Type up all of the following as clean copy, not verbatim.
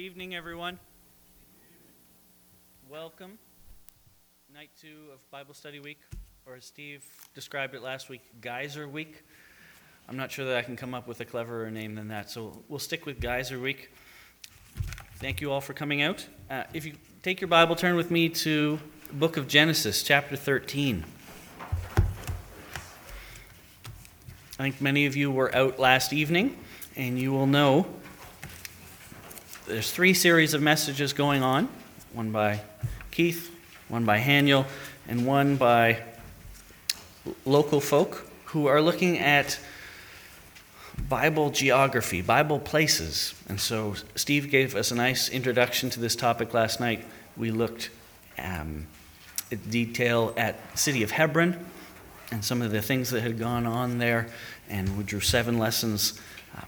evening, everyone. Welcome. Night 2 of Bible Study Week, or as Steve described it last week, Geyser Week. I'm not sure that I can come up with a cleverer name than that, so we'll stick with Geyser Week. Thank you all for coming out. If you take your Bible, turn with me to the book of Genesis, chapter 13. I think many of you were out last evening, and you will know there's 3 series of messages going on, one by Keith, one by Haniel, and one by local folk who are looking at Bible geography, Bible places. And so Steve gave us a nice introduction to this topic last night. We looked in detail at the city of Hebron and some of the things that had gone on there, and we drew 7 lessons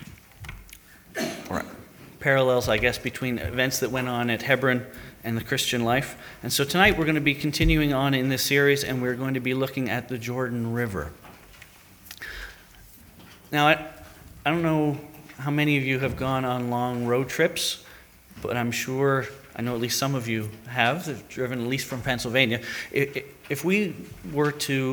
or parallels, I guess, between events that went on at Hebron and the Christian life. And so tonight we're going to be continuing on in this series, and we're going to be looking at the Jordan River. Now, I don't know how many of you have gone on long road trips, but I know at least some of you have driven at least from Pennsylvania. If we were to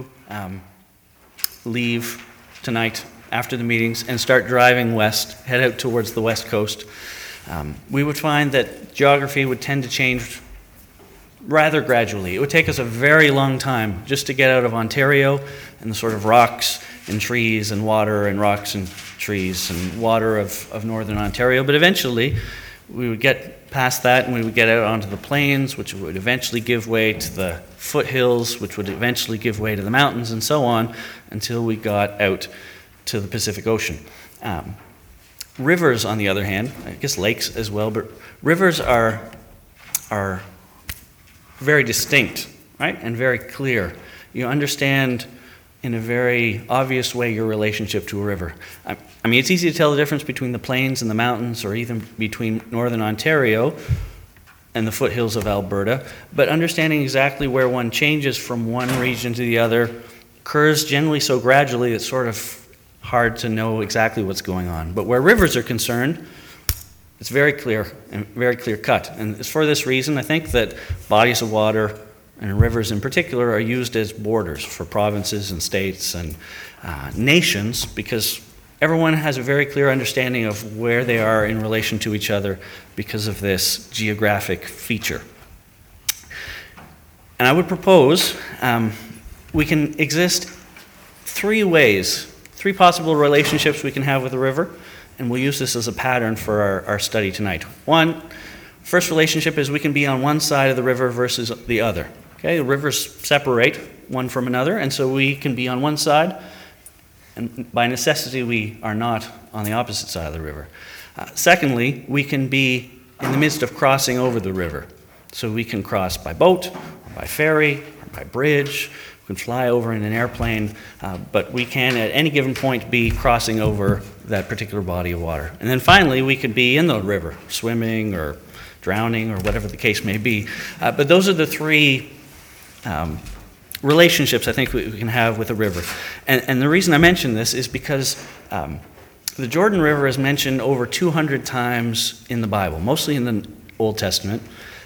leave tonight after the meetings and start driving west, head out towards the west coast, we would find that geography would tend to change rather gradually. It would take us a very long time just to get out of Ontario and the sort of rocks and trees and water and rocks and trees and water of northern Ontario. But eventually we would get past that and we would get out onto the plains, which would eventually give way to the foothills, which would eventually give way to the mountains, and so on until we got out to the Pacific Ocean. Rivers, on the other hand, I guess lakes as well, but rivers are very distinct, right, and very clear. You understand in a very obvious way your relationship to a river. I mean, it's easy to tell the difference between the plains and the mountains, or even between northern Ontario and the foothills of Alberta, but understanding exactly where one changes from one region to the other occurs generally so gradually it's sort of hard to know exactly what's going on. But where rivers are concerned, it's very clear and very clear cut. And it's for this reason, I think, that bodies of water, and rivers in particular, are used as borders for provinces and states and nations, because everyone has a very clear understanding of where they are in relation to each other because of this geographic feature. And I would propose we can exist 3 ways, 3 possible relationships we can have with a river, and we'll use this as a pattern for our study tonight. First relationship is we can be on one side of the river versus the other. Okay, the rivers separate one from another, and so we can be on one side, and by necessity we are not on the opposite side of the river. Secondly, we can be in the midst of crossing over the river. So we can cross by boat, or by ferry, or by bridge. We can fly over in an airplane, but we can at any given point be crossing over that particular body of water. And then finally, we could be in the river, swimming or drowning or whatever the case may be. But those are the 3 relationships I think we can have with a river. And the reason I mention this is because the Jordan River is mentioned over 200 times in the Bible, mostly in the Old Testament.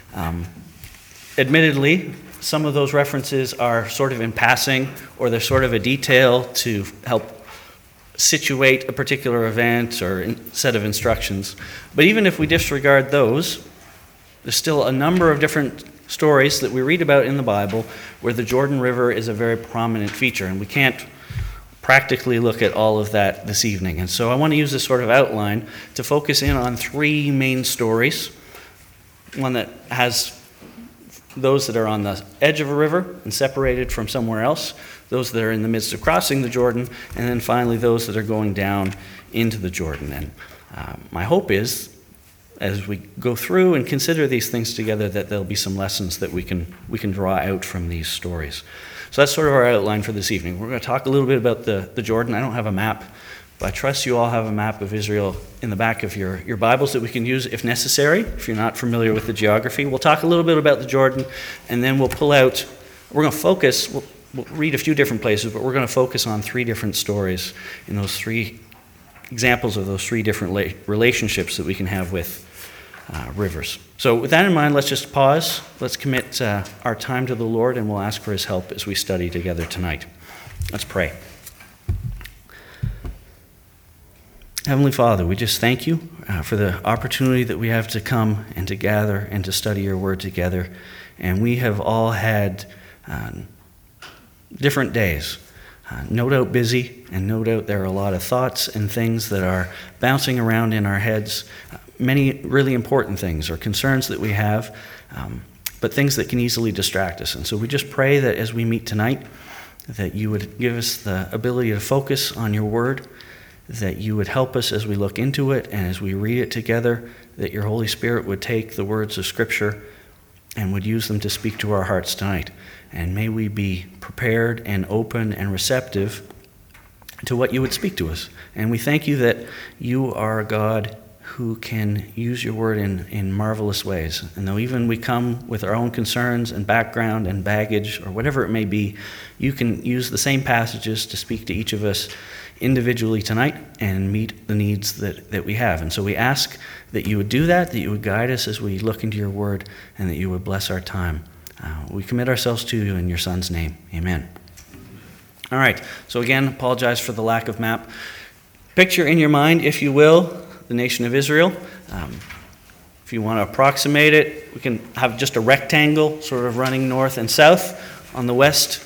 Admittedly, some of those references are sort of in passing, or they're sort of a detail to help situate a particular event or set of instructions. But even if we disregard those, there's still a number of different stories that we read about in the Bible where the Jordan River is a very prominent feature, and we can't practically look at all of that this evening. And so I want to use this sort of outline to focus in on 3 main stories. One that has those that are on the edge of a river and separated from somewhere else, those that are in the midst of crossing the Jordan, and then finally those that are going down into the Jordan. And my hope is, as we go through and consider these things together, that there'll be some lessons that we can draw out from these stories. So that's sort of our outline for this evening. We're going to talk a little bit about the Jordan. I don't have a map, but I trust you all have a map of Israel in the back of your Bibles that we can use if necessary, if you're not familiar with the geography. We'll talk a little bit about the Jordan, and then we're going to focus, we'll read a few different places, but we're going to focus on 3 different stories in those 3 examples of those 3 different relationships that we can have with rivers. So with that in mind, let's just pause. Let's commit our time to the Lord, and we'll ask for his help as we study together tonight. Let's pray. Heavenly Father, we just thank you for the opportunity that we have to come and to gather and to study your word together. And we have all had different days, no doubt busy, and no doubt there are a lot of thoughts and things that are bouncing around in our heads, many really important things or concerns that we have, but things that can easily distract us. And so we just pray that as we meet tonight, that you would give us the ability to focus on your word, that you would help us as we look into it and as we read it together, that your Holy Spirit would take the words of Scripture and would use them to speak to our hearts tonight. And may we be prepared and open and receptive to what you would speak to us. And we thank you that you are a God who can use your word in marvelous ways. And though even we come with our own concerns and background and baggage or whatever it may be, you can use the same passages to speak to each of us individually tonight and meet the needs that we have. And so we ask that you would do that you would guide us as we look into your word, and that you would bless our time. We commit ourselves to you in your Son's name. Amen. All right, so again, apologize for the lack of map. Picture in your mind, if you will, the nation of Israel. If you want to approximate it, we can have just a rectangle sort of running north and south. On the west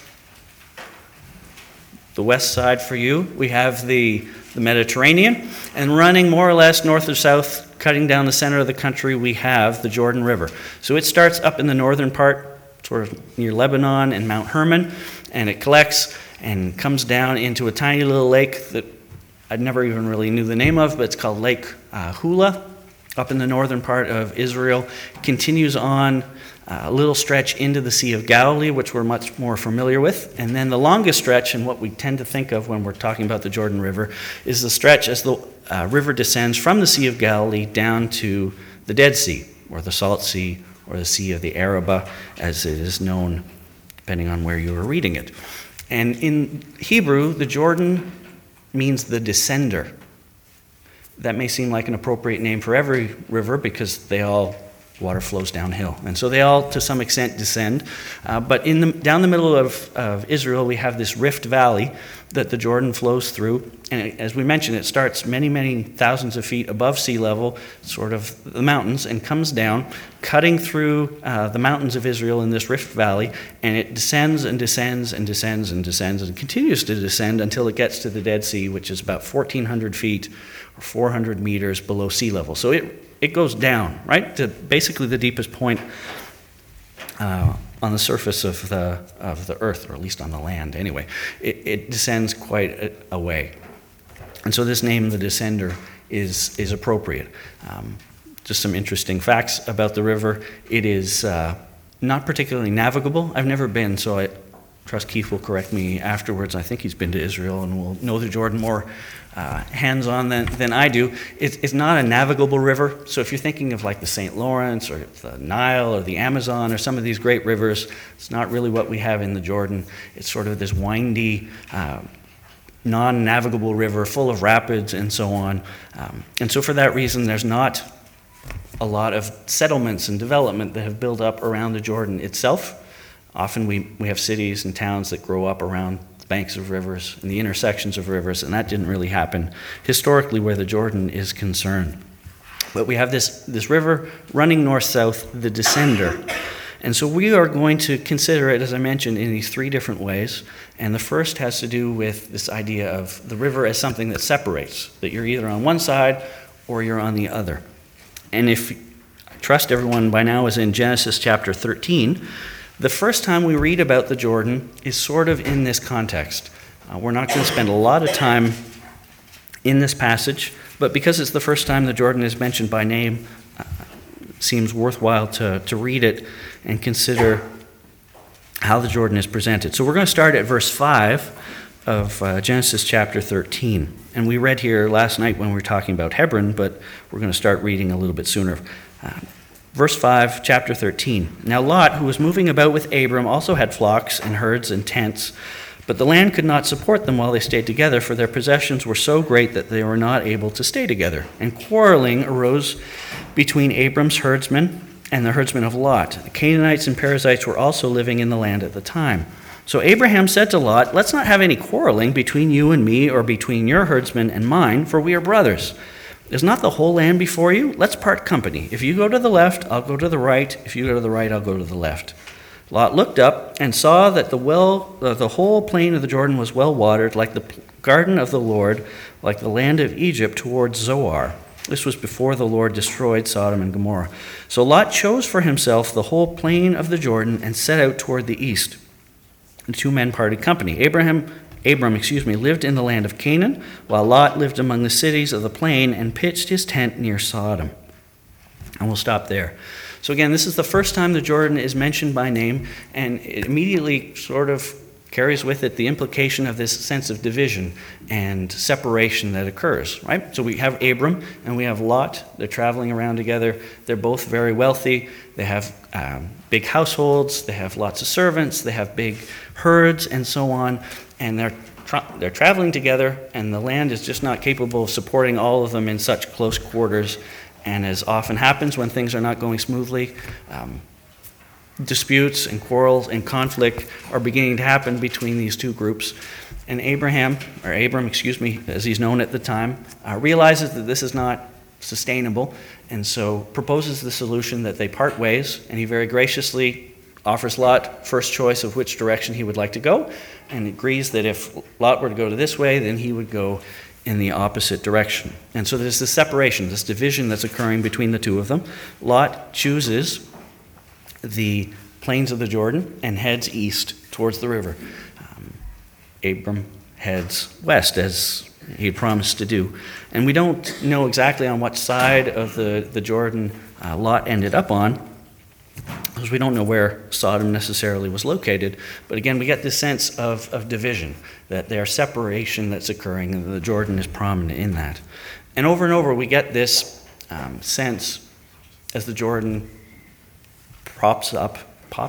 side for you, we have the Mediterranean, and running more or less north or south, cutting down the center of the country, we have the Jordan River. So it starts up in the northern part, sort of near Lebanon and Mount Hermon, and it collects and comes down into a tiny little lake that I never even really knew the name of, but it's called Lake Hula, up in the northern part of Israel. It continues on a little stretch into the Sea of Galilee, which we're much more familiar with. And then the longest stretch, and what we tend to think of when we're talking about the Jordan River, is the stretch as the river descends from the Sea of Galilee down to the Dead Sea, or the Salt Sea, or the Sea of the Arabah, as it is known, depending on where you are reading it. And in Hebrew, the Jordan means the descender. That may seem like an appropriate name for every river because water flows downhill. And so they all, to some extent, descend. But down the middle of Israel, we have this rift valley that the Jordan flows through. And as we mentioned, it starts many, many thousands of feet above sea level, sort of the mountains, and comes down, cutting through the mountains of Israel in this rift valley. And it descends and descends and descends and descends and continues to descend until it gets to the Dead Sea, which is about 1,400 feet or 400 meters below sea level. So it goes down, right, to basically the deepest point on the surface of the earth, or at least on the land anyway. It descends quite a way. And so this name, the Descender, is appropriate. Just some interesting facts about the river. It is not particularly navigable. I've never been, so I trust Keith will correct me afterwards. I think he's been to Israel and will know the Jordan more hands-on than I do. It's not a navigable river. So if you're thinking of like the St. Lawrence or the Nile or the Amazon or some of these great rivers, it's not really what we have in the Jordan. It's sort of this windy, non-navigable river full of rapids and so on. And so for that reason, there's not a lot of settlements and development that have built up around the Jordan itself. Often we have cities and towns that grow up around the banks of rivers and the intersections of rivers, and that didn't really happen historically where the Jordan is concerned. But we have this river running north-south, the Descender. And so we are going to consider it, as I mentioned, in these three different ways. And the first has to do with this idea of the river as something that separates, that you're either on one side or you're on the other. And if I trust everyone by now is in Genesis chapter 13, the first time we read about the Jordan is sort of in this context. We're not going to spend a lot of time in this passage, but because it's the first time the Jordan is mentioned by name, it seems worthwhile to read it and consider how the Jordan is presented. So we're going to start at verse 5 of Genesis chapter 13. And we read here last night when we were talking about Hebron, but we're going to start reading a little bit sooner. Verse 5, chapter 13. Now Lot, who was moving about with Abram, also had flocks and herds and tents, but the land could not support them while they stayed together, for their possessions were so great that they were not able to stay together. And quarreling arose between Abram's herdsmen and the herdsmen of Lot. The Canaanites and Perizzites were also living in the land at the time. So Abraham said to Lot, "Let's not have any quarreling between you and me, or between your herdsmen and mine, for we are brothers. Is not the whole land before you? Let's part company. If you go to the left, I'll go to the right. If you go to the right, I'll go to the left." Lot looked up and saw that the whole plain of the Jordan was well watered, like the garden of the Lord, like the land of Egypt towards Zoar. This was before the Lord destroyed Sodom and Gomorrah. So Lot chose for himself the whole plain of the Jordan and set out toward the east. The two men parted company. Abram, lived in the land of Canaan, while Lot lived among the cities of the plain and pitched his tent near Sodom. And we'll stop there. So again, this is the first time the Jordan is mentioned by name, and it immediately sort of carries with it the implication of this sense of division and separation that occurs, right? So we have Abram and we have Lot. They're traveling around together. They're both very wealthy. They have big households. They have lots of servants. They have big herds and so on. And they're traveling together, and the land is just not capable of supporting all of them in such close quarters. And as often happens when things are not going smoothly, disputes and quarrels and conflict are beginning to happen between these two groups. And Abram, as he's known at the time, realizes that this is not sustainable, and so proposes the solution that they part ways, and he very graciously offers Lot first choice of which direction he would like to go, and agrees that if Lot were to go to this way, then he would go in the opposite direction. And so there's this separation, this division that's occurring between the two of them. Lot chooses the plains of the Jordan and heads east towards the river. Abram heads west, as he promised to do. And we don't know exactly on what side of the Jordan Lot ended up on, because we don't know where Sodom necessarily was located. But again, we get this sense of division, that there's separation that's occurring, and the Jordan is prominent in that. And over, we get this sense as the Jordan pops up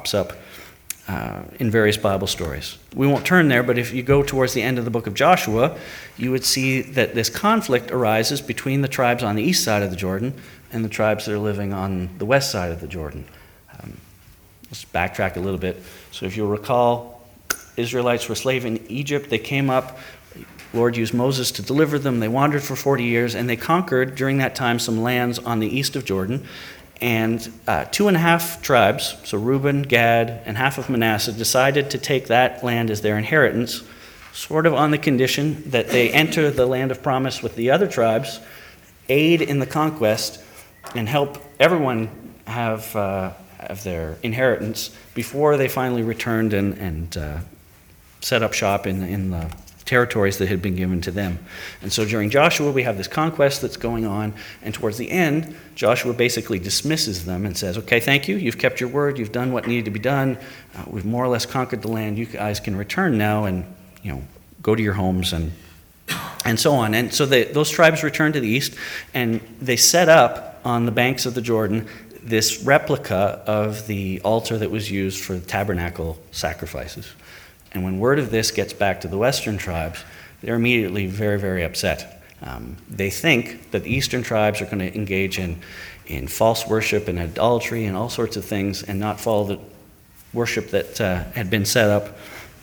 in various Bible stories. We won't turn there, but if you go towards the end of the book of Joshua, you would see that this conflict arises between the tribes on the east side of the Jordan and the tribes that are living on the west side of the Jordan. Let's backtrack a little bit. So if you'll recall, Israelites were slaves in Egypt. They came up. The Lord used Moses to deliver them. They wandered for 40 years, and they conquered during that time some lands on the east of Jordan. And 2.5 tribes, so Reuben, Gad, and half of Manasseh, decided to take that land as their inheritance, sort of on the condition that they enter the land of promise with the other tribes, aid in the conquest, and help everyone have their inheritance before they finally returned and set up shop in the territories that had been given to them. And so during Joshua, we have this conquest that's going on, and towards the end, Joshua basically dismisses them and says, okay, thank you, you've kept your word, you've done what needed to be done, we've more or less conquered the land, you guys can return now and go to your homes and so on. And so those tribes returned to the east, and they set up on the banks of the Jordan this replica of the altar that was used for the tabernacle sacrifices. And when word of this gets back to the western tribes, they're immediately very, very upset. They think that the eastern tribes are going to engage in false worship and idolatry and all sorts of things and not follow the worship that had been set up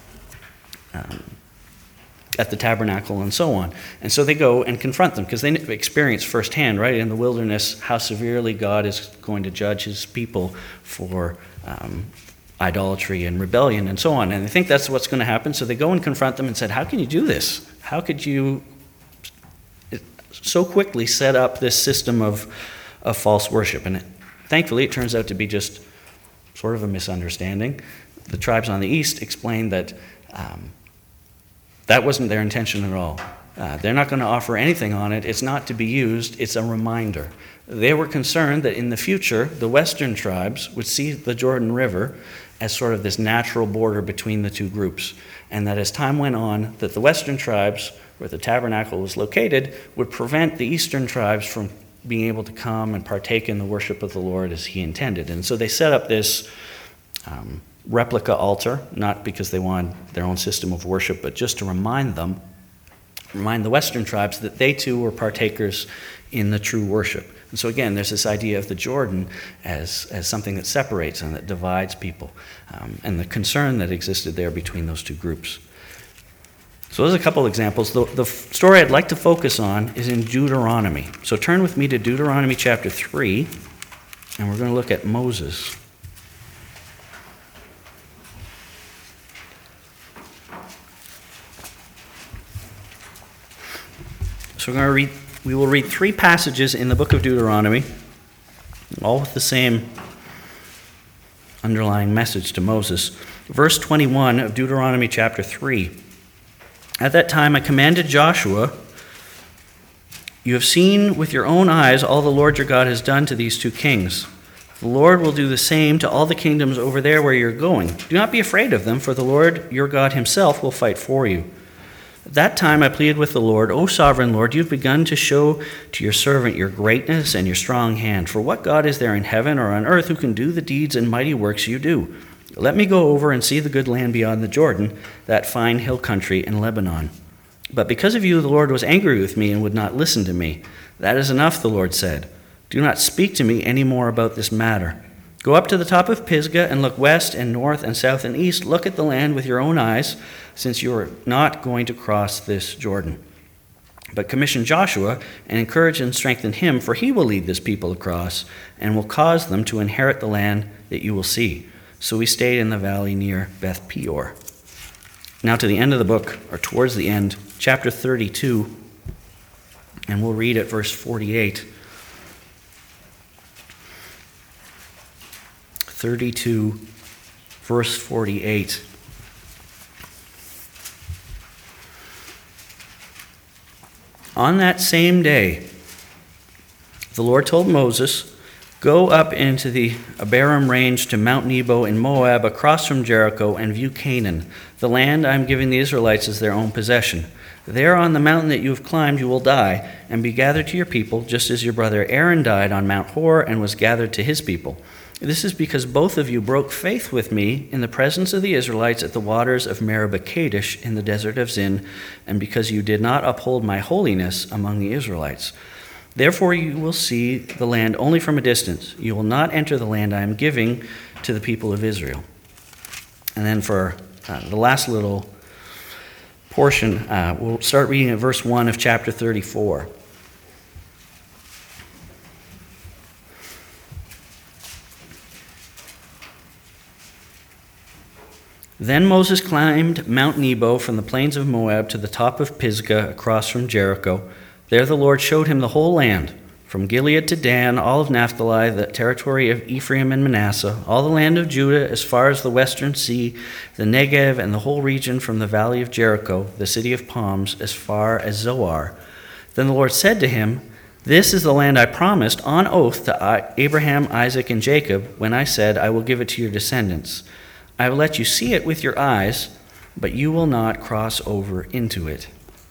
at the tabernacle and so on. And so they go and confront them because they experience firsthand, right, in the wilderness, how severely God is going to judge his people for idolatry and rebellion and so on. And they think that's what's going to happen. So they go and confront them and said, how can you do this? How could you so quickly set up this system of false worship? And thankfully, it turns out to be just sort of a misunderstanding. The tribes on the east explained that that wasn't their intention at all. They're not going to offer anything on it. It's not to be used. It's a reminder. They were concerned that in the future, the western tribes would see the Jordan River as sort of this natural border between the two groups, and that as time went on, that the western tribes, where the tabernacle was located, would prevent the eastern tribes from being able to come and partake in the worship of the Lord as he intended. And so they set up this replica altar, not because they wanted their own system of worship, but just to remind the western tribes that they too were partakers in the true worship. And so again, there's this idea of the Jordan as something that separates and that divides people, and the concern that existed there between those two groups. So there's a couple examples. The story I'd like to focus on is in Deuteronomy. So turn with me to Deuteronomy chapter 3, and we're going to look at Moses. So we will read 3 passages in the book of Deuteronomy, all with the same underlying message to Moses. Verse 21 of Deuteronomy chapter 3. At that time I commanded Joshua, "You have seen with your own eyes all the Lord your God has done to these 2 kings. The Lord will do the same to all the kingdoms over there where you're going. Do not be afraid of them, for the Lord your God himself will fight for you." At that time I pleaded with the Lord, "O sovereign Lord, you've begun to show to your servant your greatness and your strong hand. For what God is there in heaven or on earth who can do the deeds and mighty works you do? Let me go over and see the good land beyond the Jordan, that fine hill country in Lebanon." But because of you, the Lord was angry with me and would not listen to me. "That is enough," the Lord said. "Do not speak to me any more about this matter. Go up to the top of Pisgah and look west and north and south and east. Look at the land with your own eyes, since you are not going to cross this Jordan. But commission Joshua and encourage and strengthen him, for he will lead this people across and will cause them to inherit the land that you will see." So we stayed in the valley near Beth Peor. Now to the end of the book, or towards the end, chapter 32, and we'll read at verse 48. 32, verse 48. On that same day, the Lord told Moses, "Go up into the Abarim range to Mount Nebo in Moab, across from Jericho, and view Canaan, the land I am giving the Israelites as their own possession. There on the mountain that you have climbed you will die, and be gathered to your people, just as your brother Aaron died on Mount Hor and was gathered to his people. This is because both of you broke faith with me in the presence of the Israelites at the waters of Meribah Kadesh in the desert of Zin, and because you did not uphold my holiness among the Israelites. Therefore you will see the land only from a distance. You will not enter the land I am giving to the people of Israel." And then for the last little portion, we'll start reading at verse 1 of chapter 34. Then Moses climbed Mount Nebo from the plains of Moab to the top of Pisgah across from Jericho. There the Lord showed him the whole land, from Gilead to Dan, all of Naphtali, the territory of Ephraim and Manasseh, all the land of Judah as far as the western sea, the Negev, and the whole region from the valley of Jericho, the city of palms, as far as Zoar. Then the Lord said to him, "This is the land I promised on oath to Abraham, Isaac, and Jacob, when I said, I will give it to your descendants. I will let you see it with your eyes, but you will not cross over into it."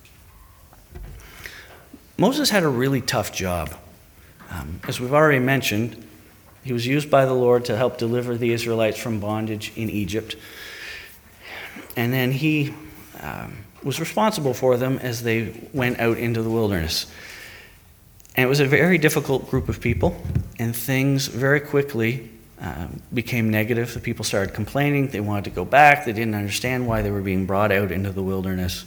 Moses had a really tough job. As we've already mentioned, he was used by the Lord to help deliver the Israelites from bondage in Egypt. And then he was responsible for them as they went out into the wilderness. And it was a very difficult group of people, and things very quickly became negative. The people started complaining. They wanted to go back. They didn't understand why they were being brought out into the wilderness.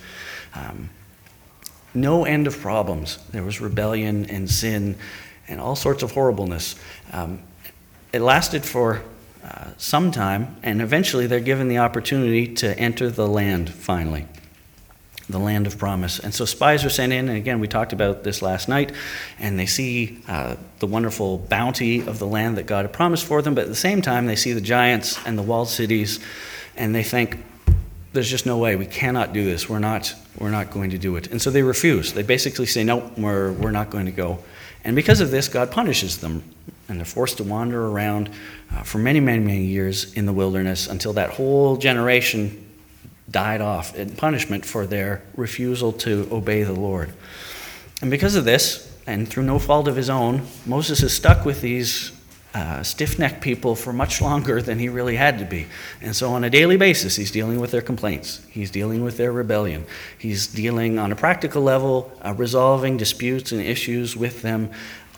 No end of problems. There was rebellion and sin and all sorts of horribleness. It lasted for some time, and eventually they're given the opportunity to enter the land finally, the land of promise. And so spies are sent in, and again, we talked about this last night, and they see the wonderful bounty of the land that God had promised for them, but at the same time, they see the giants and the walled cities, and they think, there's just no way, we cannot do this, we're not going to do it. And so they refuse. They basically say, no, we're not going to go. And because of this, God punishes them, and they're forced to wander around for many, many, many years in the wilderness until that whole generation died off in punishment for their refusal to obey the Lord. And because of this, and through no fault of his own, Moses is stuck with these stiff-necked people for much longer than he really had to be. And so on a daily basis, he's dealing with their complaints. He's dealing with their rebellion. He's dealing on a practical level, resolving disputes and issues with them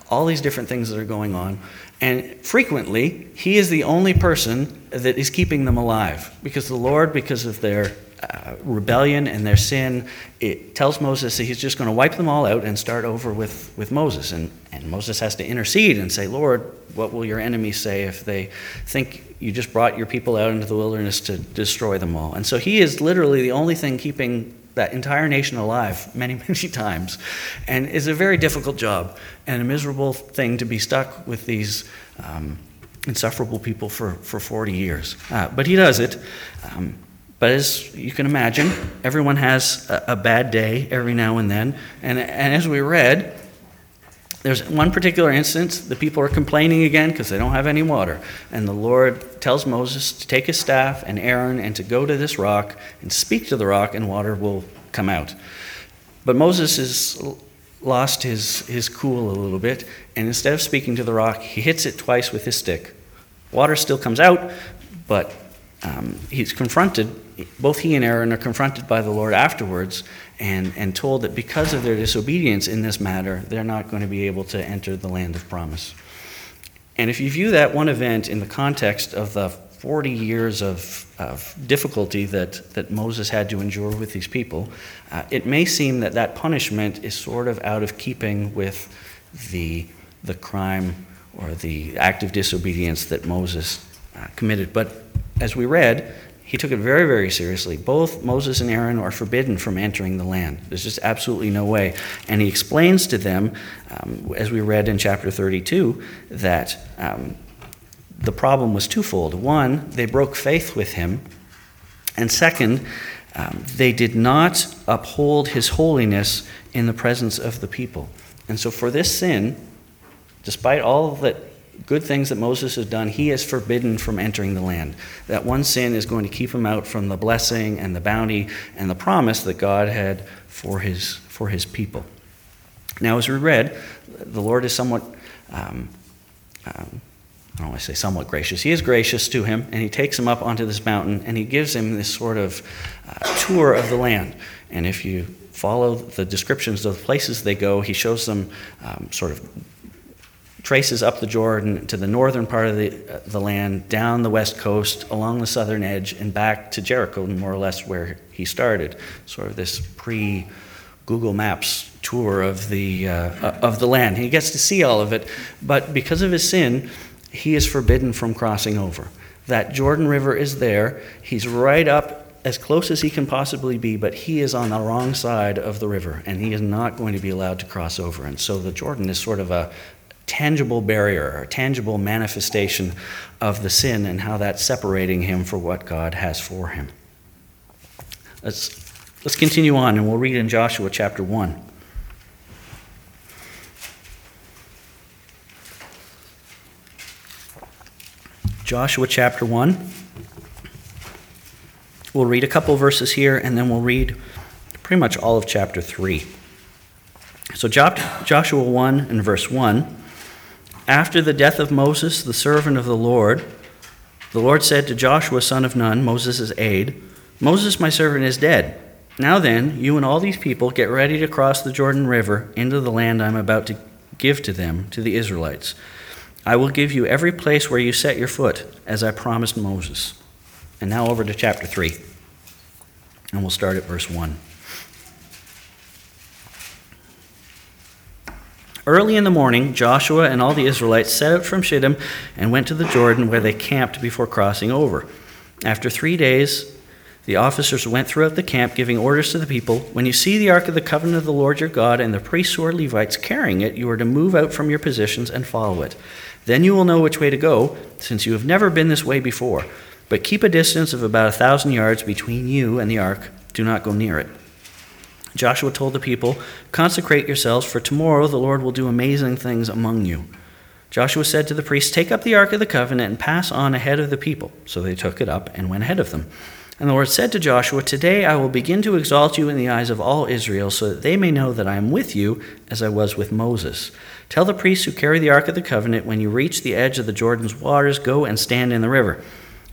all these different things that are going on. And frequently, he is the only person that is keeping them alive, because the Lord, because of their rebellion and their sin, it tells Moses that he's just going to wipe them all out and start over with Moses. And Moses has to intercede and say, Lord, what will your enemies say if they think you just brought your people out into the wilderness to destroy them all? And so he is literally the only thing keeping that entire nation alive many, many times. And it's a very difficult job and a miserable thing to be stuck with these insufferable people for 40 years. But he does it. But as you can imagine, everyone has a bad day every now and then. And as we read, there's one particular instance, the people are complaining again because they don't have any water. And the Lord tells Moses to take his staff and Aaron and to go to this rock and speak to the rock, and water will come out. But Moses has lost his cool a little bit, and instead of speaking to the rock, he hits it twice with his stick. Water still comes out, but he's confronted, both he and Aaron are confronted by the Lord afterwards and told that because of their disobedience in this matter, they're not going to be able to enter the land of promise. And if you view that one event in the context of the 40 years of difficulty that Moses had to endure with these people, it may seem that punishment is sort of out of keeping with the crime or the act of disobedience that Moses committed. But as we read, he took it very, very seriously. Both Moses and Aaron are forbidden from entering the land. There's just absolutely no way. And he explains to them, as we read in chapter 32, that the problem was twofold. One, they broke faith with him. And second, they did not uphold his holiness in the presence of the people. And so for this sin, despite all that good things that Moses has done, he is forbidden from entering the land. That one sin is going to keep him out from the blessing and the bounty and the promise that God had for his people. Now, as we read, the Lord is somewhat, I don't want to say somewhat gracious. He is gracious to him, and he takes him up onto this mountain, and he gives him this sort of tour of the land. And if you follow the descriptions of the places they go, he shows them sort of traces up the Jordan to the northern part of the land, down the west coast, along the southern edge, and back to Jericho, more or less where he started. Sort of this pre-Google Maps tour of the land. He gets to see all of it, but because of his sin, he is forbidden from crossing over. That Jordan River is there. He's right up as close as he can possibly be, but he is on the wrong side of the river, and he is not going to be allowed to cross over. And so the Jordan is sort of a tangible barrier, or tangible manifestation of the sin and how that's separating him for what God has for him. Let's continue on, and we'll read in Joshua chapter 1. Joshua chapter 1. We'll read a couple verses here, and then we'll read pretty much all of chapter 3. So Joshua 1 and verse 1. After the death of Moses, the servant of the Lord said to Joshua, son of Nun, Moses' aide, Moses, my servant, is dead. Now then, you and all these people get ready to cross the Jordan River into the land I'm about to give to them, to the Israelites. I will give you every place where you set your foot, as I promised Moses. And now over to chapter 3. And we'll start at verse 1. Early in the morning, Joshua and all the Israelites set out from Shittim and went to the Jordan, where they camped before crossing over. After 3 days, the officers went throughout the camp, giving orders to the people, when you see the ark of the covenant of the Lord your God and the priests who are Levites carrying it, you are to move out from your positions and follow it. Then you will know which way to go, since you have never been this way before. But keep a distance of about 1,000 yards between you and the ark. Do not go near it. Joshua told the people, consecrate yourselves, for tomorrow the Lord will do amazing things among you. Joshua said to the priests, take up the ark of the covenant and pass on ahead of the people. So they took it up and went ahead of them. And the Lord said to Joshua, today I will begin to exalt you in the eyes of all Israel, so that they may know that I am with you, as I was with Moses. Tell the priests who carry the ark of the covenant, when you reach the edge of the Jordan's waters, go and stand in the river.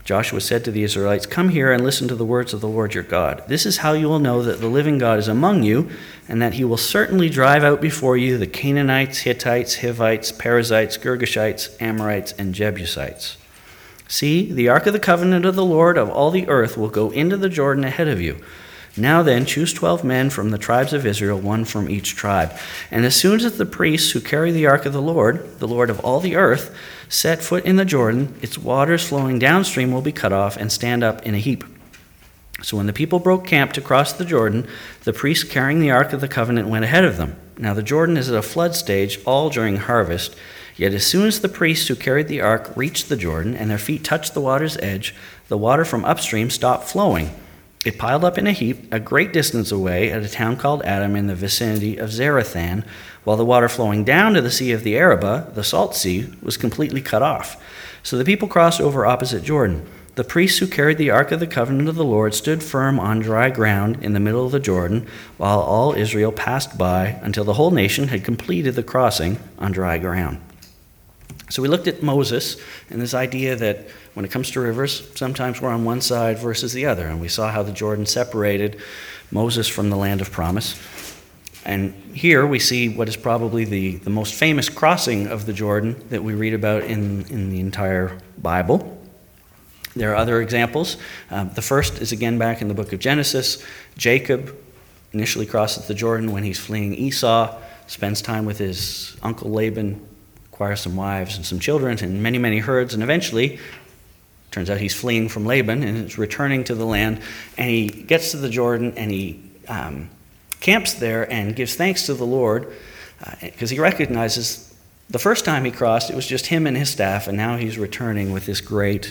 Joshua said to the Israelites, "Come here and listen to the words of the Lord your God. This is how you will know that the living God is among you, and that he will certainly drive out before you the Canaanites, Hittites, Hivites, Perizzites, Girgashites, Amorites, and Jebusites. See, the ark of the covenant of the Lord of all the earth will go into the Jordan ahead of you. Now then, choose 12 men from the tribes of Israel, one from each tribe. And as soon as the priests who carry the ark of the Lord of all the earth, set foot in the Jordan, its waters flowing downstream will be cut off and stand up in a heap." So when the people broke camp to cross the Jordan, the priests carrying the ark of the covenant went ahead of them. Now the Jordan is at a flood stage all during harvest. Yet as soon as the priests who carried the ark reached the Jordan and their feet touched the water's edge, the water from upstream stopped flowing. It piled up in a heap a great distance away at a town called Adam in the vicinity of Zarethan, while the water flowing down to the Sea of the Arabah, the Salt Sea, was completely cut off. So the people crossed over opposite Jordan. The priests who carried the ark of the covenant of the Lord stood firm on dry ground in the middle of the Jordan, while all Israel passed by until the whole nation had completed the crossing on dry ground. So we looked at Moses and this idea that when it comes to rivers, sometimes we're on one side versus the other. And we saw how the Jordan separated Moses from the land of promise. And here we see what is probably the most famous crossing of the Jordan that we read about in the entire Bible. There are other examples. The first is again back in the book of Genesis. Jacob initially crosses the Jordan when he's fleeing Esau, spends time with his uncle Laban, acquires some wives and some children and many, many herds, and eventually turns out he's fleeing from Laban and is returning to the land, and he gets to the Jordan and he camps there and gives thanks to the Lord because he recognizes the first time he crossed it was just him and his staff, and now he's returning with this great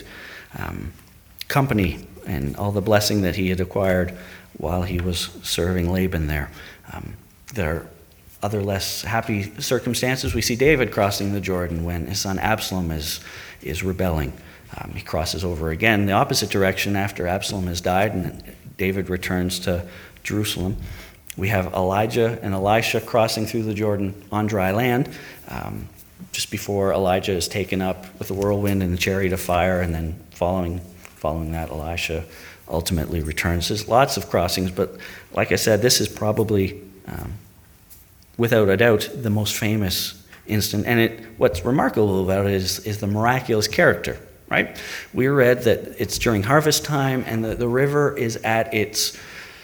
company and all the blessing that he had acquired while he was serving Laban there. There are other less happy circumstances. We see David crossing the Jordan when his son Absalom is rebelling. He crosses over again the opposite direction after Absalom has died, and David returns to Jerusalem. We have Elijah and Elisha crossing through the Jordan on dry land, just before Elijah is taken up with the whirlwind and the chariot of fire, and then following that, Elisha ultimately returns. There's lots of crossings, but like I said, this is probably, without a doubt, the most famous instant. And what's remarkable about it is the miraculous character, right? We read that it's during harvest time, and the river is at its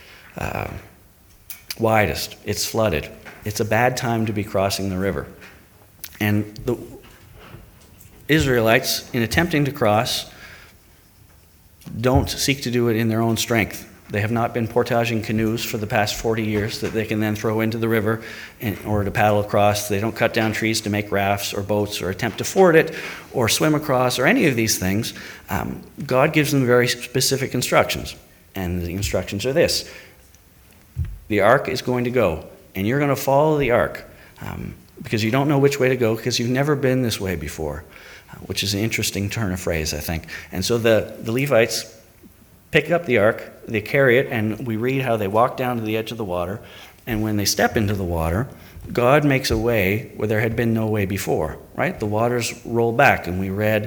widest. It's flooded. It's a bad time to be crossing the river. And the Israelites, in attempting to cross, don't seek to do it in their own strength. They have not been portaging canoes for the past 40 years that they can then throw into the river in order to paddle across. They don't cut down trees to make rafts or boats or attempt to ford it or swim across or any of these things. God gives them very specific instructions. And the instructions are this: the ark is going to go, and you're going to follow the ark because you don't know which way to go because you've never been this way before, which is an interesting turn of phrase, I think. And so the Levites pick up the ark, they carry it, and we read how they walk down to the edge of the water. And when they step into the water, God makes a way where there had been no way before, right? The waters roll back, and we read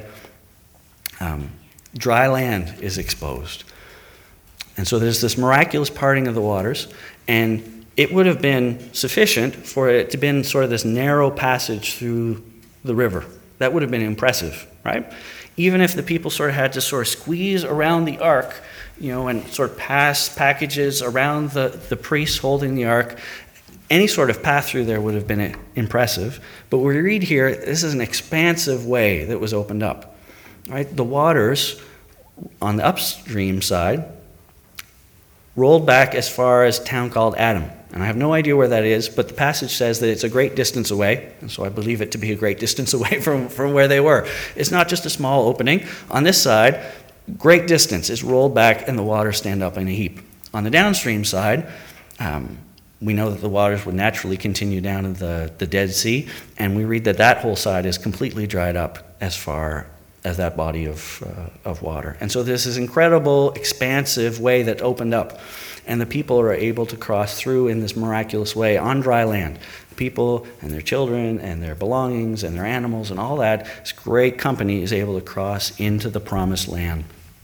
dry land is exposed. And so there's this miraculous parting of the waters, and it would have been sufficient for it to have been sort of this narrow passage through the river. That would have been impressive, right? Even if the people sort of had to sort of squeeze around the ark, and sort of pass packages around the priests holding the ark, any sort of path through there would have been impressive. But we read here, this is an expansive way that was opened up, right? The waters on the upstream side rolled back as far as a town called Adam. And I have no idea where that is, but the passage says that it's a great distance away, and so I believe it to be a great distance away from where they were. It's not just a small opening. On this side, great distance is rolled back, and the waters stand up in a heap. On the downstream side, we know that the waters would naturally continue down to the Dead Sea, and we read that whole side is completely dried up as far as that body of water. And so there's this incredible, expansive way that opened up, and the people are able to cross through in this miraculous way on dry land. People and their children and their belongings and their animals and all that, this great company is able to cross into the promised land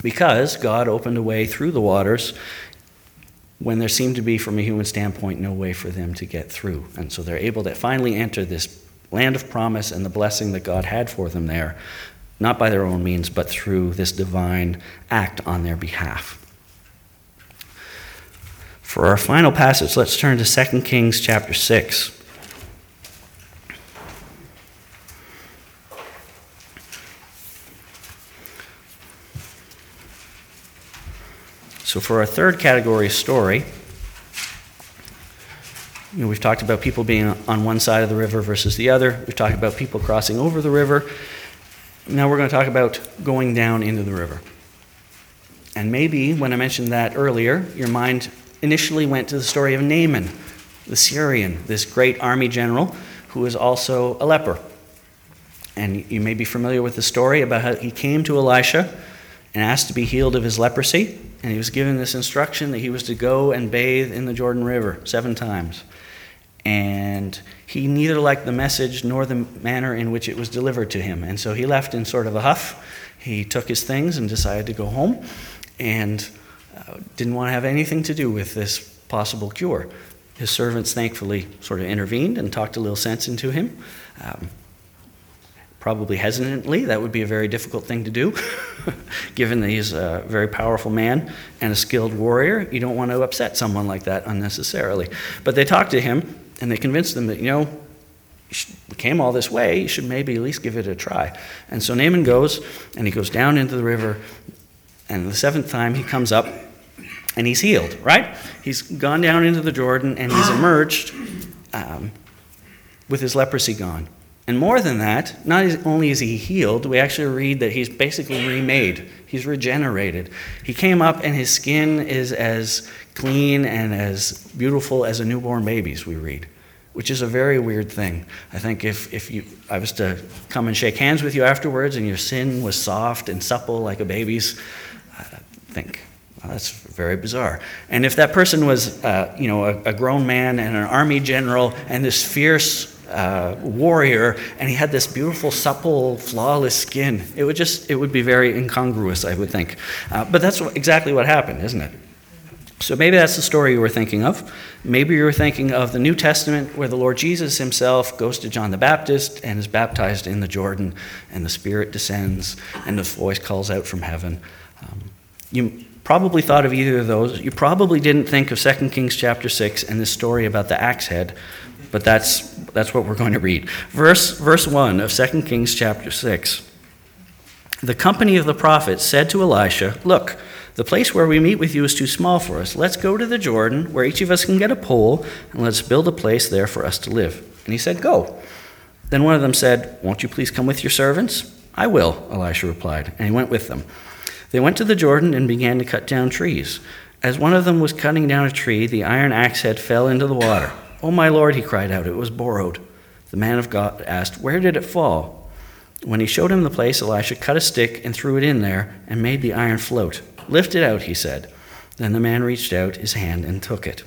because God opened a way through the waters when there seemed to be, from a human standpoint, no way for them to get through. And so they're able to finally enter this land of promise and the blessing that God had for them there, not by their own means, but through this divine act on their behalf. For our final passage, let's turn to 2 Kings chapter 6. So for our third category story, we've talked about people being on one side of the river versus the other. We've talked about people crossing over the river. Now we're going to talk about going down into the river. And maybe when I mentioned that earlier, your mind initially went to the story of Naaman, the Syrian, this great army general who was also a leper. And you may be familiar with the story about how he came to Elisha and asked to be healed of his leprosy. And he was given this instruction that he was to go and bathe in the Jordan River 7 times. And he neither liked the message nor the manner in which it was delivered to him. And so he left in sort of a huff. He took his things and decided to go home and didn't want to have anything to do with this possible cure. His servants thankfully sort of intervened and talked a little sense into him. Probably hesitantly, that would be a very difficult thing to do, given that he's a very powerful man and a skilled warrior. You don't want to upset someone like that unnecessarily. But they talked to him, and they convinced him that, we came all this way, you should maybe at least give it a try. And so Naaman goes, and he goes down into the river, and the 7th time he comes up, and he's healed, right? He's gone down into the Jordan, and he's emerged with his leprosy gone. And more than that, not only is he healed, we actually read that he's basically remade. He's regenerated. He came up and his skin is as clean and as beautiful as a newborn baby's, we read, which is a very weird thing. I think if I was to come and shake hands with you afterwards and your skin was soft and supple like a baby's, I think, well, that's very bizarre. And if that person was, a grown man and an army general and this fierce warrior, and he had this beautiful, supple, flawless skin, it would be very incongruous, I would think. But that's exactly what happened, isn't it? So maybe that's the story you were thinking of. Maybe you were thinking of the New Testament where the Lord Jesus himself goes to John the Baptist and is baptized in the Jordan, and the Spirit descends, and the voice calls out from heaven. You probably thought of either of those. You probably didn't think of 2 Kings chapter 6 and this story about the axe head, but that's what we're going to read. Verse 1 of 2 Kings chapter 6. The company of the prophets said to Elisha, "Look, the place where we meet with you is too small for us. Let's go to the Jordan, where each of us can get a pole, and let's build a place there for us to live." And he said, "Go." Then one of them said, "Won't you please come with your servants?" "I will," Elisha replied, and he went with them. They went to the Jordan and began to cut down trees. As one of them was cutting down a tree, the iron axe head fell into the water. "Oh, my Lord," he cried out, "it was borrowed." The man of God asked, "Where did it fall?" When he showed him the place, Elisha cut a stick and threw it in there and made the iron float. "Lift it out," he said. Then the man reached out his hand and took it.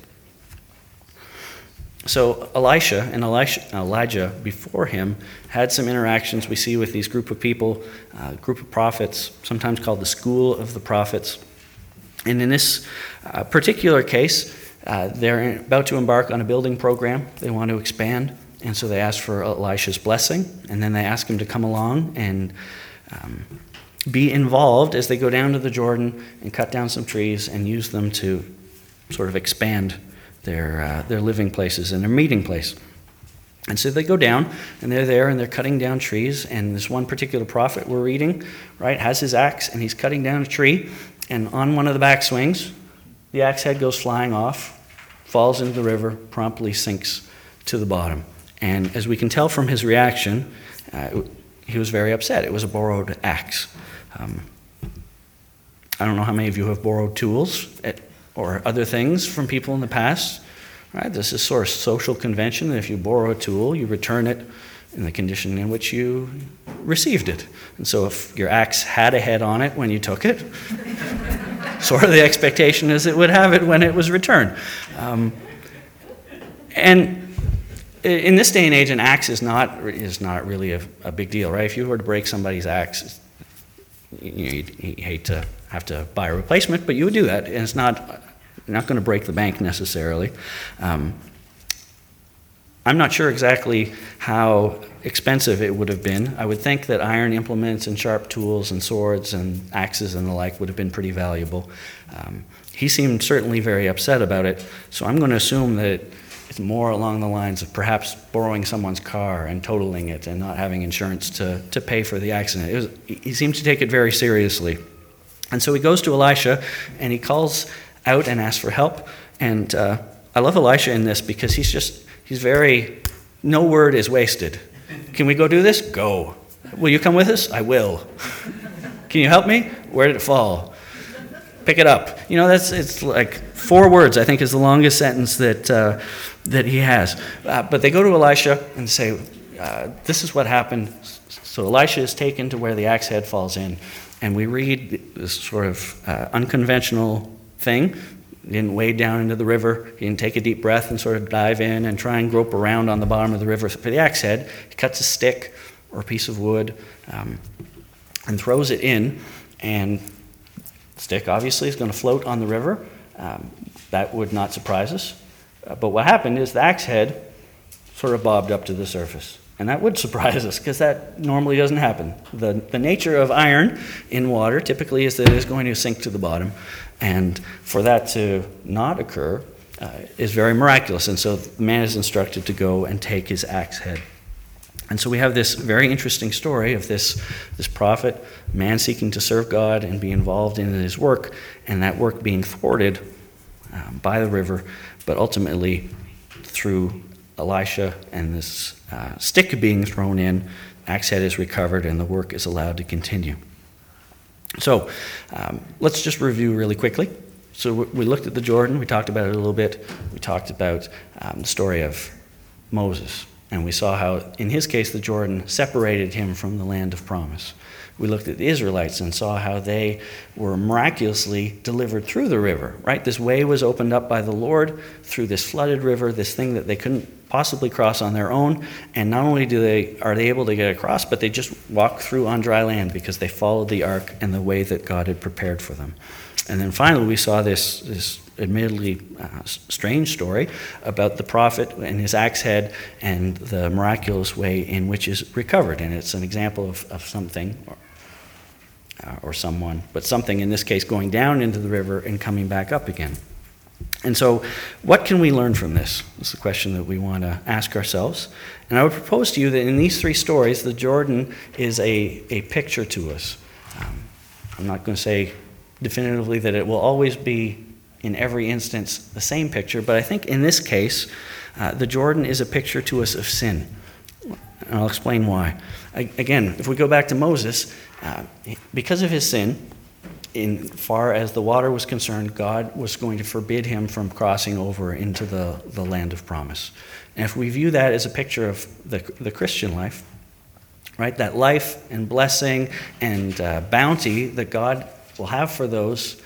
So Elisha and Elijah before him had some interactions we see with these group of people, group of prophets, sometimes called the school of the prophets. And in this particular case, they're about to embark on a building program. They want to expand, and so they ask for Elisha's blessing, and then they ask him to come along and be involved as they go down to the Jordan and cut down some trees and use them to sort of expand their living places and their meeting place. And so they go down, and they're there, and they're cutting down trees, and this one particular prophet we're reading, right, has his axe, and he's cutting down a tree, and on one of the back swings, the axe head goes flying off, falls into the river, promptly sinks to the bottom. And as we can tell from his reaction, he was very upset. It was a borrowed axe. I don't know how many of you have borrowed tools or other things from people in the past. Right? This is sort of social convention that if you borrow a tool, you return it in the condition in which you received it. And so if your axe had a head on it when you took it, sort of the expectation is it would have it when it was returned. And in this day and age, an axe is not really a big deal, right? If you were to break somebody's axe, you'd hate to have to buy a replacement, but you would do that, and it's not going to break the bank necessarily. I'm not sure exactly how expensive it would have been. I would think that iron implements and sharp tools and swords and axes and the like would have been pretty valuable. He seemed certainly very upset about it, so I'm going to assume that it's more along the lines of perhaps borrowing someone's car and totaling it and not having insurance to pay for the accident. He seemed to take it very seriously. And so he goes to Elisha and he calls out and asks for help. And I love Elisha in this because he's very, no word is wasted. Can we go do this? Go. Will you come with us? I will. Can you help me? Where did it fall? Pick it up. It's like 4 words, I think, is the longest sentence that he has. But they go to Elisha and say, this is what happened. So Elisha is taken to where the axe head falls in. And we read this sort of unconventional thing. He didn't wade down into the river. He didn't take a deep breath and sort of dive in and try and grope around on the bottom of the river. For the axe head, he cuts a stick or a piece of wood and throws it in. And the stick, obviously, is going to float on the river. That would not surprise us. But what happened is the axe head sort of bobbed up to the surface. And that would surprise us because that normally doesn't happen. The nature of iron in water typically is that it is going to sink to the bottom. And for that to not occur is very miraculous. And so the man is instructed to go and take his axe head. And so we have this very interesting story of this prophet, man seeking to serve God and be involved in his work, and that work being thwarted by the river, but ultimately through Elisha and this stick being thrown in, axe head is recovered and the work is allowed to continue. So let's just review really quickly. So we looked at the Jordan, we talked about it a little bit, we talked about the story of Moses, and we saw how in his case the Jordan separated him from the land of promise. We looked at the Israelites and saw how they were miraculously delivered through the river, right? This way was opened up by the Lord through this flooded river, this thing that they couldn't possibly cross on their own. And not only are they able to get across, but they just walk through on dry land because they followed the ark and the way that God had prepared for them. And then finally we saw this admittedly strange story about the prophet and his axe head and the miraculous way in which is recovered. And it's an example of something or someone, but something in this case going down into the river and coming back up again. And so what can we learn from this? That's the question that we want to ask ourselves. And I would propose to you that in these 3 stories, the Jordan is a picture to us. I'm not going to say definitively that it will always be in every instance the same picture, but I think in this case, the Jordan is a picture to us of sin. And I'll explain why. Again, if we go back to Moses, because of his sin, in far as the water was concerned, God was going to forbid him from crossing over into the land of promise. And if we view that as a picture of the Christian life, right, that life and blessing and bounty that God will have for those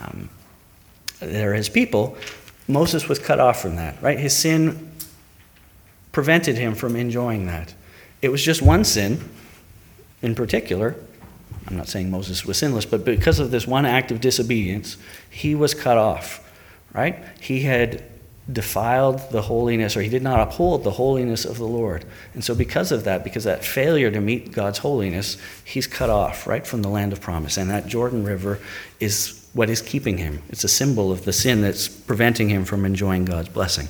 that are his people, Moses was cut off from that, right? His sin prevented him from enjoying that. It was just one sin in particular. I'm not saying Moses was sinless, but because of this one act of disobedience, he was cut off, right? He had defiled the holiness, or he did not uphold the holiness of the Lord. And so because of that, because that failure to meet God's holiness, he's cut off, right, from the land of promise. And that Jordan River is what is keeping him. It's a symbol of the sin that's preventing him from enjoying God's blessing.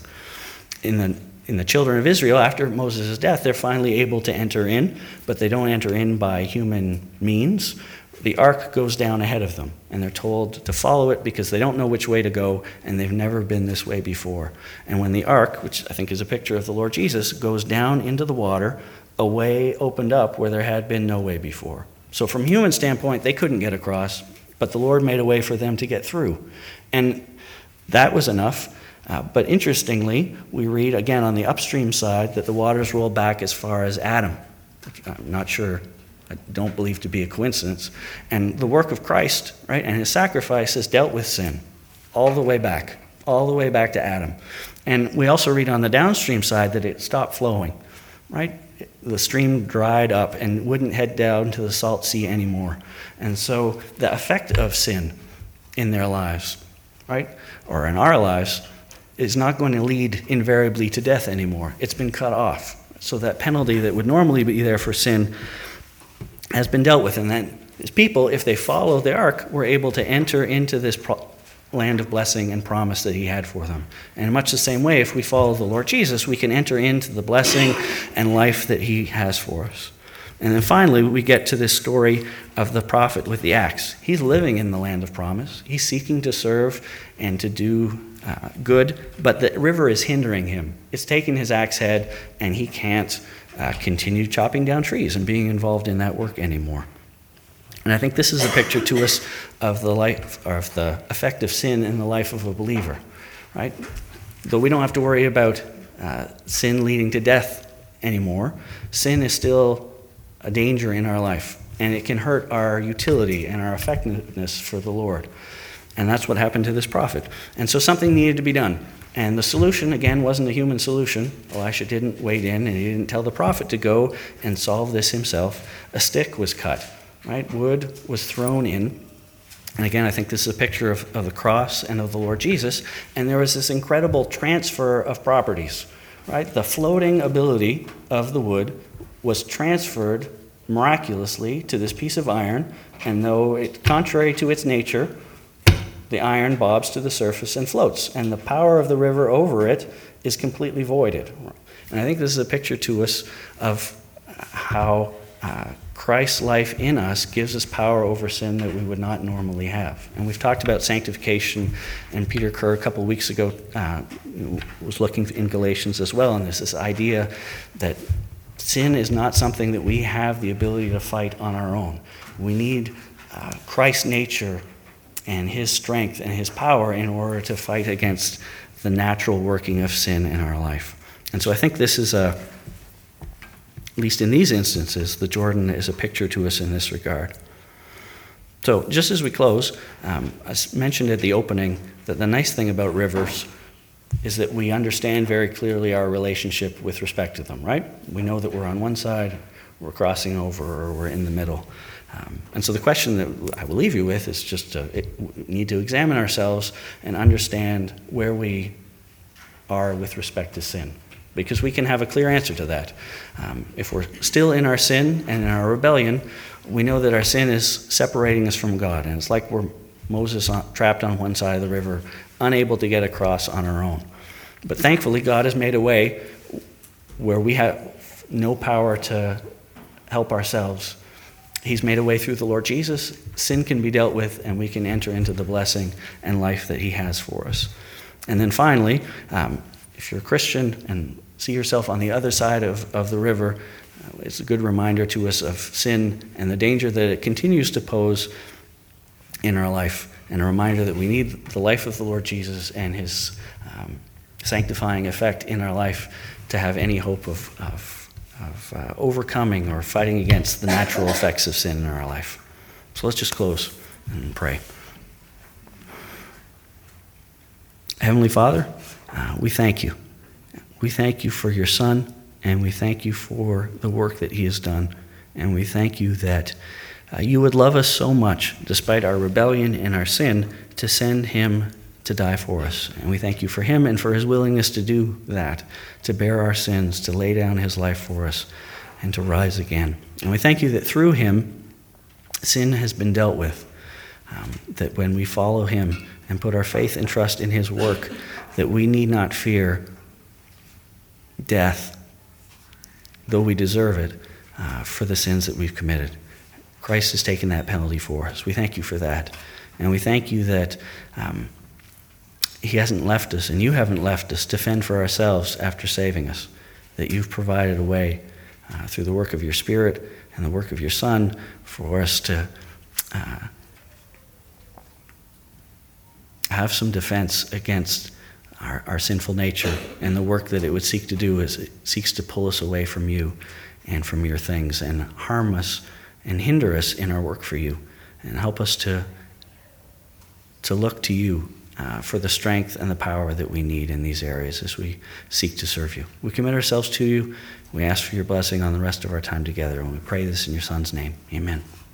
In the children of Israel, after Moses' death, they're finally able to enter in, but they don't enter in by human means. The ark goes down ahead of them, and they're told to follow it because they don't know which way to go, and they've never been this way before. And when the ark, which I think is a picture of the Lord Jesus, goes down into the water, a way opened up where there had been no way before. So from a human standpoint, they couldn't get across, but the Lord made a way for them to get through. And that was enough. But interestingly, we read again on the upstream side that the waters roll back as far as Adam. I'm not sure, I don't believe to be a coincidence. And the work of Christ, right, and his sacrifice has dealt with sin all the way back to Adam. And we also read on the downstream side that it stopped flowing, right? the stream dried up and wouldn't head down to the salt sea anymore. And so the effect of sin in their lives, right, or in our lives, is not going to lead invariably to death anymore. It's been cut off. So that penalty that would normally be there for sin has been dealt with. And then his people, if they follow the ark, were able to enter into this land of blessing and promise that he had for them. And in much the same way, if we follow the Lord Jesus, we can enter into the blessing and life that he has for us. And then finally, we get to this story of the prophet with the axe. He's living in the land of promise. He's seeking to serve and to do good, but the river is hindering him. It's taking his axe head, and he can't continue chopping down trees and being involved in that work anymore. And I think this is a picture to us of the life, or of the effect of sin in the life of a believer, right? Though we don't have to worry about sin leading to death anymore, sin is still a danger in our life, and it can hurt our utility and our effectiveness for the Lord. And that's what happened to this prophet. And so something needed to be done. And the solution, again, wasn't a human solution. Elisha didn't wade in, and he didn't tell the prophet to go and solve this himself. A stick was cut, right? Wood was thrown in. And again, I think this is a picture of the cross and of the Lord Jesus. And there was this incredible transfer of properties, right? The floating ability of the wood was transferred miraculously to this piece of iron. And though it, contrary to its nature, the iron bobs to the surface and floats, and the power of the river over it is completely voided. And I think this is a picture to us of how Christ's life in us gives us power over sin that we would not normally have. And we've talked about sanctification, and Peter Kerr a couple of weeks ago was looking in Galatians as well, and there's this idea that sin is not something that we have the ability to fight on our own. We need Christ's nature and his strength and his power in order to fight against the natural working of sin in our life. And so I think this is at least in these instances, the Jordan is a picture to us in this regard. So just as we close, I mentioned at the opening that the nice thing about rivers is that we understand very clearly our relationship with respect to them, right? We know that we're on one side, we're crossing over, or we're in the middle. And so the question that I will leave you with is just we need to examine ourselves and understand where we are with respect to sin, because we can have a clear answer to that. If we're still in our sin and in our rebellion, we know that our sin is separating us from God, and it's like we're Moses trapped on one side of the river, unable to get across on our own. But thankfully, God has made a way where we have no power to help ourselves. He's made a way through the Lord Jesus. Sin can be dealt with, and we can enter into the blessing and life that he has for us. And then finally, if you're a Christian and see yourself on the other side of the river, it's a good reminder to us of sin and the danger that it continues to pose in our life, and a reminder that we need the life of the Lord Jesus and his sanctifying effect in our life to have any hope of overcoming or fighting against the natural effects of sin in our life. So let's just close and pray. Heavenly Father, we thank you. We thank you for your Son, and we thank you for the work that he has done. And we thank you that you would love us so much, despite our rebellion and our sin, to send him to die for us. And we thank you for him and for his willingness to do that, to bear our sins, to lay down his life for us, and to rise again. And we thank you that through him, sin has been dealt with, that when we follow him and put our faith and trust in his work, that we need not fear death, though we deserve it, for the sins that we've committed. Christ has taken that penalty for us. We thank you for that. And we thank you that he hasn't left us, and you haven't left us to fend for ourselves after saving us, that you've provided a way through the work of your Spirit and the work of your Son for us to have some defense against our sinful nature, and the work that it would seek to do is it seeks to pull us away from you and from your things and harm us and hinder us in our work for you, and help us to look to you for the strength and the power that we need in these areas as we seek to serve you. We commit ourselves to you. We ask for your blessing on the rest of our time together, and we pray this in your Son's name. Amen.